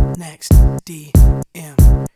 Next DM.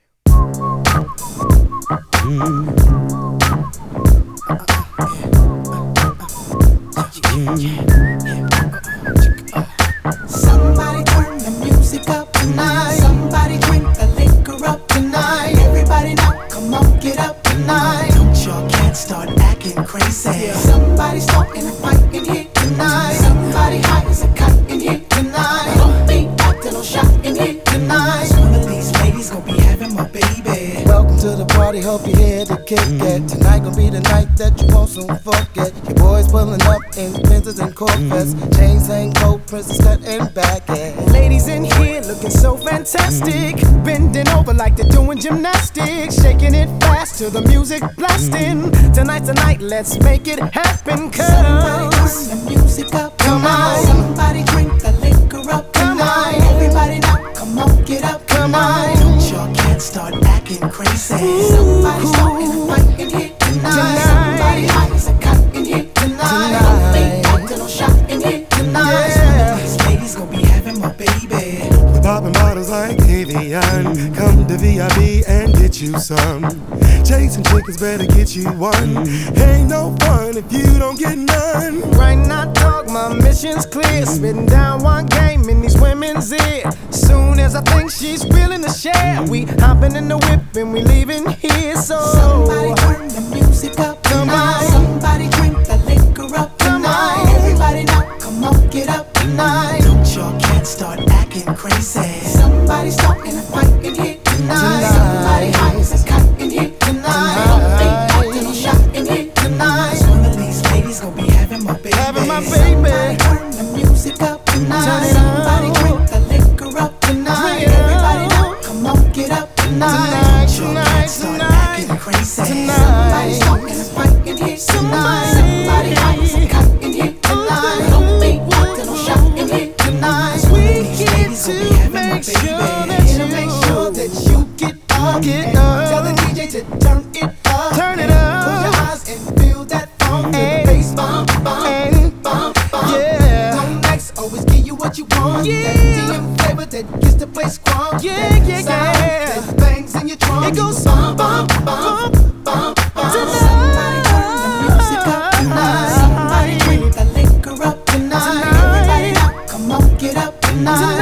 Somebody turn the music up tonight. Somebody drink the liquor up tonight. Everybody now, come on, get up tonight. Don't y'all can't start acting crazy. Somebody starting a fight in here tonight. Somebody high as a kite in here tonight. Don't be acting no shot in here tonight. One of these ladies gon' be having my baby. Welcome to the party, hope you're here to kick it. Tonight gon' be the night that you won't soon forget. Your boys pulling up in Benzes and Corvettes. Chains hang cold, princess cut and back. Ladies in here looking so fantastic, bending over like they're doing gymnastics, shaking it fast to the music blasting. Tonight's the night, let's make it happen. Somebody turn the music up, come on. Somebody drink the liquor up, come on. Everybody now, come on, get up, come on. Don't y'all can't start acting crazy. Somebody starting a fight in here tonight. Somebody high as a kite in here tonight. Don't be acting no shot in here tonight. These ladies gon' be having my baby. We're popping bottles like Avion. Come to VIP and get you some. Chasing chickens better get you one. Ain't no fun if you don't get none. Right now, dog, my mission's clear. Spitting down one game in these women's ear. Soon as I think she's willing to share, we hopping in the whip and we leaving here. So somebody turn the music up, come on. Somebody drink the liquor up, come on. Everybody now, come on, get up tonight. Don't y'all can't start acting crazy. Somebody starting a fight in here tonight. Somebody high as a kite in here tonight. Don't be acting no shot in here tonight. One of these ladies gon' be having my baby. Having my baby. Somebody turn the music up tonight. Somebody drink the liquor up tonight. Everybody now, come on, get up tonight. Don't y'all can't start acting crazy. Somebody starting a fight in here tonight. Somebody high as a kite in here tonight. Don't be acting no shot in here tonight. One of these ladies gon' be having my baby. Make sure that you get up. Tell the DJ to turn it up. Turn it up. Close your eyes and feel that funk. Feel the bass bump, bump, bump, bump. Yeah. Don't Max always give you what you want. Yeah. That DM flavor that gets the place crunk. Yeah, yeah, yeah. That bangs in your trunk. It goes bump, bump, bump, bump, bump. Somebody turn the music up tonight. Somebody drink the liquor up tonight. Everybody now, come on, get up tonight.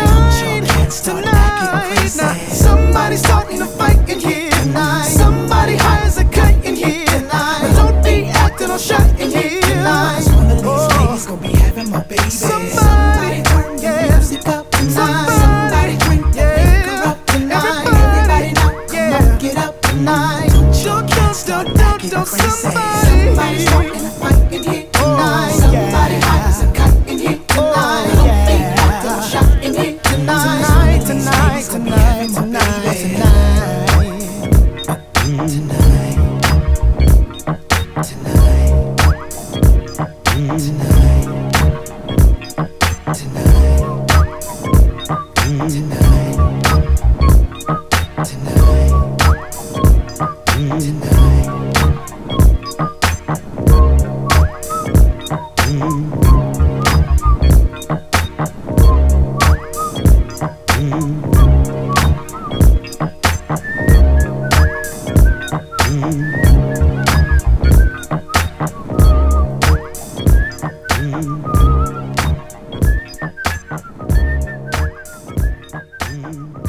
Somebody starting a fight in here tonight. Somebody high as a kite in here tonight. But don't be acting no shot in here tonight. One of these ladies gon' be having my baby. Somebody turn the music up tonight. Somebody drink the liquor up tonight. Everybody now, come on, get up tonight. Don't start acting crazy. Somebody starting a fight in here tonight. Somebody high as a kite in here tonight. Don't be acting no shot in here tonight. Tonight, tonight, tonight, Mm-hmm.